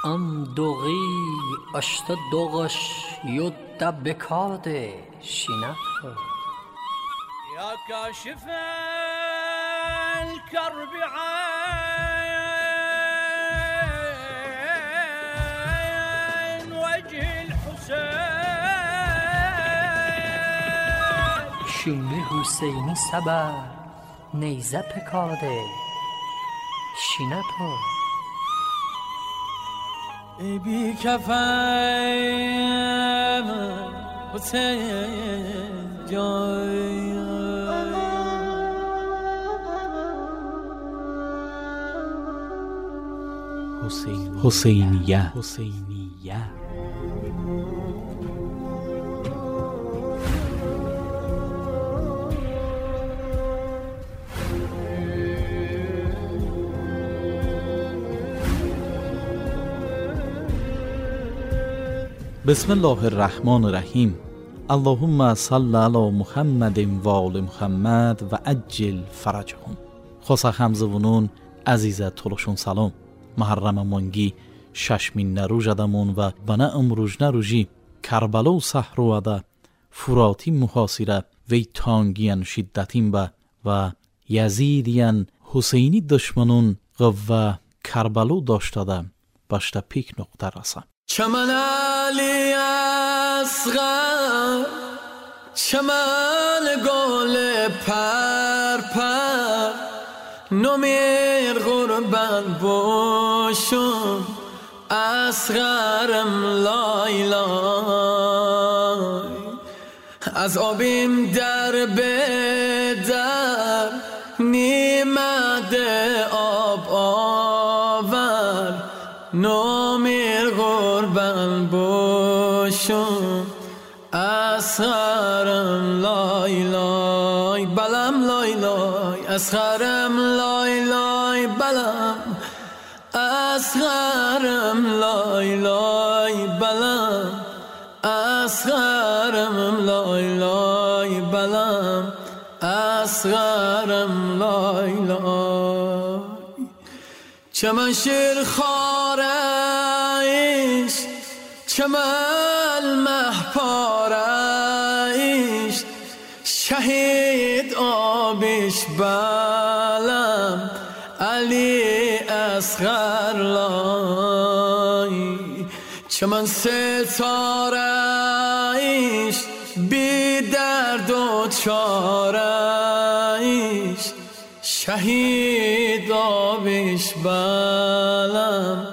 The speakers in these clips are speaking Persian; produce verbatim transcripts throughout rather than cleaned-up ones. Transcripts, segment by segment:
An dogi ashta dogash yudda bekade shinato. Ya kashif al-karb an wajh al-Husayn. Shine Husayni sabar neyza pekade shinato. ای بی کفن حسین جای حسینیه حسینیه بسم الله الرحمن الرحیم. اللهم صل علی محمد و آل محمد و عجل فرجهم. خاصا خمزونون عزیزه تولشون سلام. محرم مانگی ششمین نروژ ادمون و بنا امروژ نروژی کربلا و صحرا ادا فراتی محاصره وی تانگیان شدتین با و یزیدیان حسینی دشمنون و کربلا داشتاده باشتا پیک نقطه رسم. چمن علی اصغر چمن گل پر پر نمیر قربان باشم اصغرم لای لای از آبیم در بدر نیمد آب آور نمیر قربان باشم اصغرم لای لای بلم لای لای اصغرم لای لای بلم اصغرم لای لای بلم اصغرم لای لای بلم اصغرم لای لای چمن شیر خارش چمن محپارش شهید آبش بلم علی اصغر لای چمن ستارش بی درد و چارش شهید آبش بلم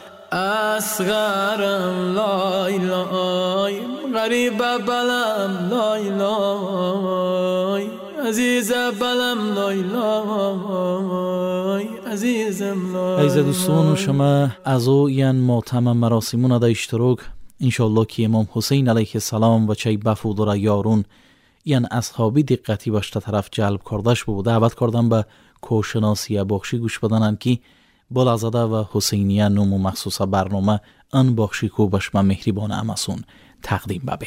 اصغرم لای لای غریب بلم لای لای عزیز بلم لای لای عزیزم لای. عزیز دوستان شما از او این ماتم مراسمون دا اشتراک انشالله که امام حسین علیه السلام و چای بفود و یارون این اصحابی دقتی باشته طرف جلب کردش بود. دعوت کردم به کوشناسی بخشی گوش بدنم که بلازده و حسینیه نوم و مخصوص برنامه ان بخشی کو بشم مهریبان امسون تقدیم ببه.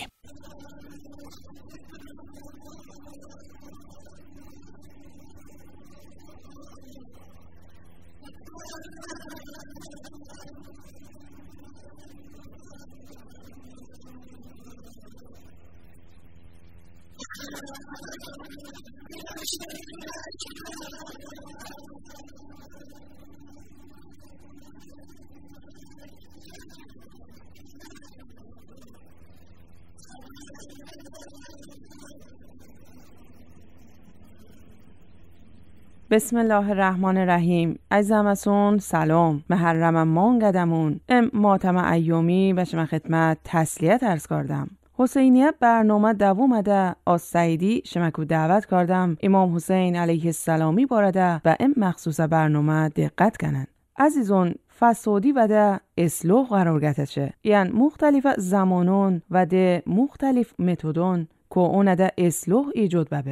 بسم الله الرحمن الرحیم. عزیزم اسون سلام. محرم مانگدمون ام ماتم ایومی و شما خدمت تسلیت عرض کردم. حسینیه برنامه دوم ده از سعیدی شمکو دعوت کردم امام حسین علیه السلامی بارده و ام مخصوص برنامه دقت کنن. عزیزون فسادی و ده اصلاح قرار گرفته، یعنی مختلف زمانون و ده مختلف متدون که اون ده اصلاح ایجاد ببه.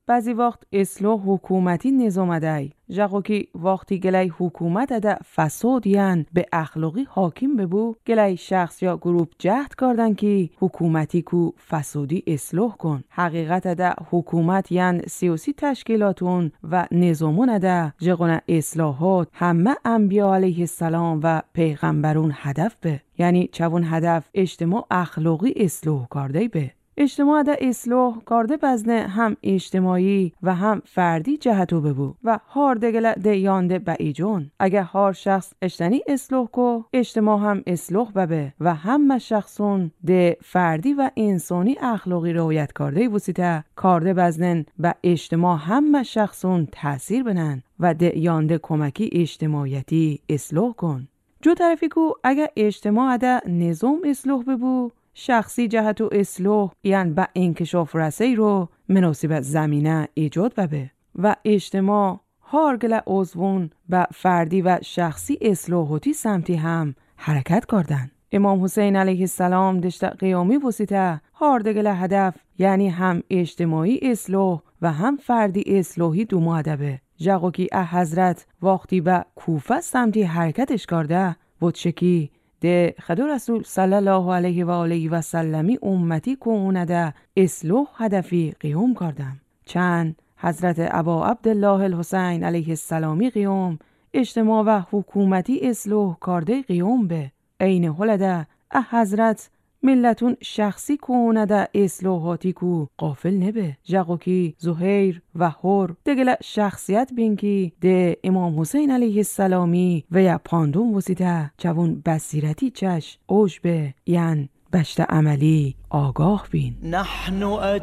بعضی وقت اصلاح حکومتی نظام دای جاکو کی وقتی گلای حکومت ده فساد یان به اخلاقی حاکم ببو گلای شخص یا گروپ جهد کردن که حکومتی کو فسادی اصلاح کن. حقیقت ده حکومت یان سیاسی تشکیلاتون و نظامون ده جگونه اصلاحات همه انبیا علیه السلام و پیغمبرون هدف به، یعنی چون هدف اجتماع اخلاقی اصلاح کرده به. اجتماع ده اصلاح کرده بزنه هم اجتماعی و هم فردی جهتو ببو و هار دگل ده یانده با ایجون. اگه هار شخص اجتنی اصلاح کو اجتماع هم اصلاح ببه و همه شخصون ده فردی و انسانی اخلاقی رعایت کرده وسیته کرده بزنن و اجتماع همه شخصون تأثیر بنن و ده یانده کمکی اجتماعیتی اصلاح کن. جو طرفی کو اگه اجتماع ده نظام اصلاح ببو شخصی جهت و اصلاح یعنی با انکشاف رسی رو مناسب زمینه ایجاد ببه و اجتماع هارگل عضوون با فردی و شخصی اصلاحاتی سمتی هم حرکت کردن. امام حسین علیه السلام دشت قیامی وسیته هاردگل هدف یعنی هم اجتماعی اصلاح و هم فردی اصلاحی دو مادبه. جاگو کی حضرت وقتی با کوفه سمتی حرکتش کرده بود شکی ده خدا رسول صلی الله علیه و آله و سلمی امتی کونه ده اصلاح هدفی قیام کردم. چند حضرت ابا عبدالله الحسین علیه السلامی قیام اجتماع و حکومتی اصلاح کرده قیام به این حالده حضرت ملتون شخصی کونه ده اصلاحاتی کو قافل نبه. جاگو کی زهیر و هور دگل شخصیت بینکی ده امام حسین علیه السلامی و یا پاندون وسیده چون بصیرتی چش اوش به یعن بشت عملی آگاه بین. نحن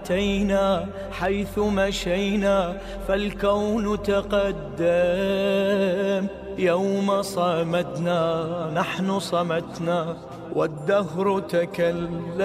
اتینا حیث مشینا فالکون تقدم يوم صمدنا نحن صمتنا والدهر تكلم.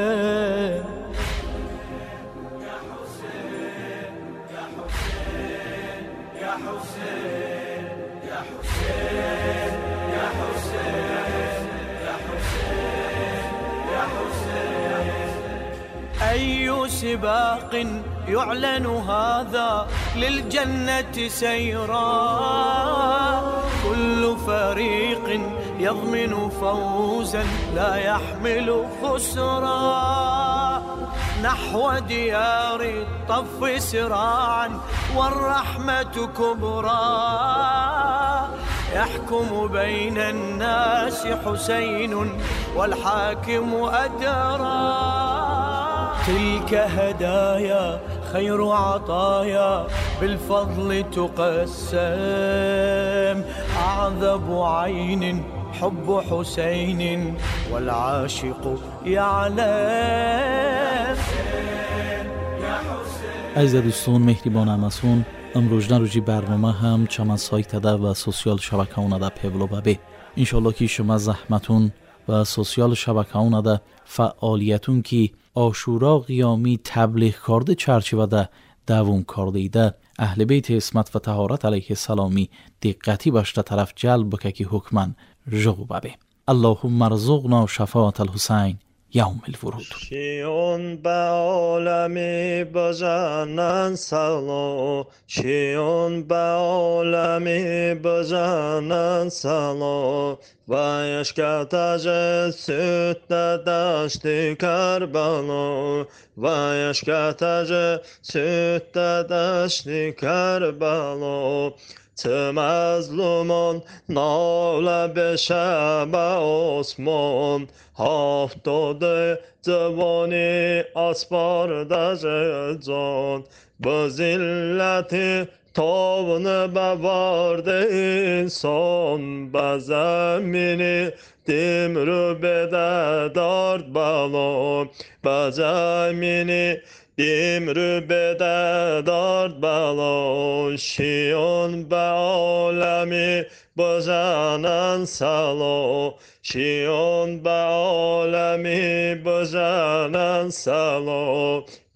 أي سباق يعلن هذا للجنة سيرا كل فريق يضمن فوزا لا يحمل خسرا نحو ديار الطف سراعا والرحمة كبرى يحكم بين الناس حسين والحاكم أدرى. تلك هدايا خير عطايا بالفضل تقسم أعذب عين حب حسين والعاشق يعلم. عزیز دوستان مهربان همسون امروز روزی برنامه هم چما سایت ده و سوسیال شبکه اون ده پیولو ببه انشالله که شما زحمتون و سوسیال شبکه اون ده فعالیتون که آشورا قیامی تبلیغ کرده چرچیوه ده دوام کرده ایده اهل بیت اسمت و طهارت علیه السلامی دقتی باشته طرف جلب بکه که حکمن جغو ببه. اللهم ارزقنا شفاعت الحسین یوم الورود. شیون به عالمی بزنن سلام شیون به عالمی بزنن سلام و یشکتج سوت دشت کربلا و یشکتج سوت دشت کربلا چه مظلومان ناله به شب آسمان هفتاده جوانی اسپارده جان به ذلت تاون بورده انسان به زمین دیم رو بده دارد بالا به زمین دیم رو بده دارد بالا شیون به عالمی بزنن سلام شیون به عالمی بزنن سلام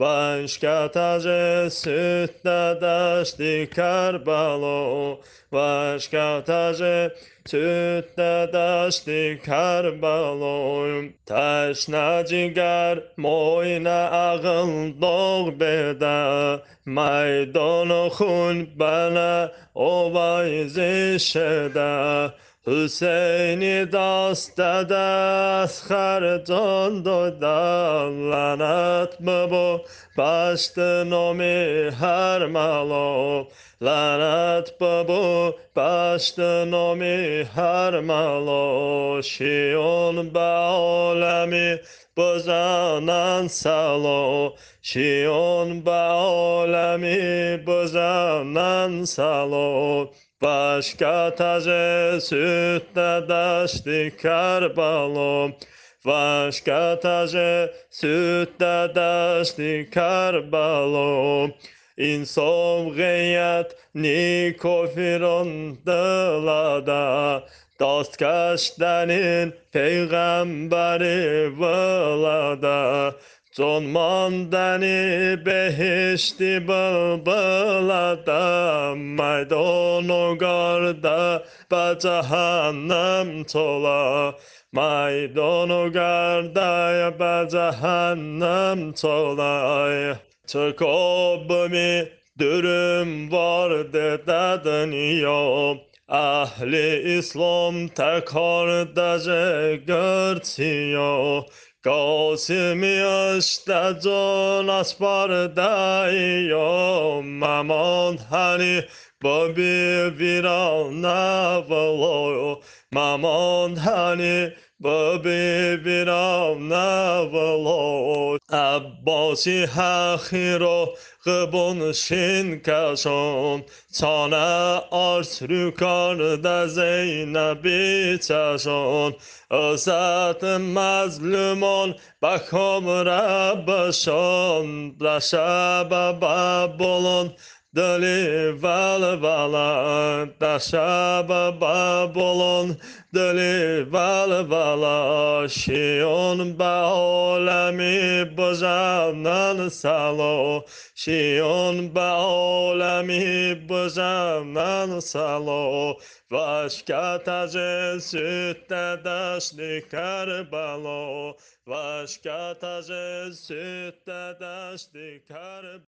واشکتاج سوت دشت کربلا واشکتاج سوت دشت کربلا تشنه جگر موین عقل داغ بده میدان خون بنا اوایز شده حسینی دست دست خرجان دادن لعنت ببو پشت نامی هر ملا لعنت ببو پشت نامی هر ملا شیون به عالمی بزنن سلا شیون به عالمی بزنن سلا واشکتاج سوت دشت کربلا واشکتاج سوت دشت کربلا این سوقیت نیکو فران دلده دست کشتنین پیغمبری ولده چون ماندنی بهشتی بلبلده میدان و گرده به جهنم توله میدان و گرده به جهنم توله تکابمی dürüm vardı da dünya Ahli İslam tekardace görtüyor Kasimi işte can aspardayım Maman hani babi viran navalo Maman hani babi viran navalo Abbasi hakhiro قبون شین کشان چانه آرس رو کرده زینبی چشان ازت مظلومان بکام ربشان دشب ببولان دلی ولولا دشب ببولان دلی ولولا شیون به عالمی بزنن سلا شیون به عالمی بزنن سلا واشکتاج سوت دشت کربلا واشکتاج سوت دشت کربلا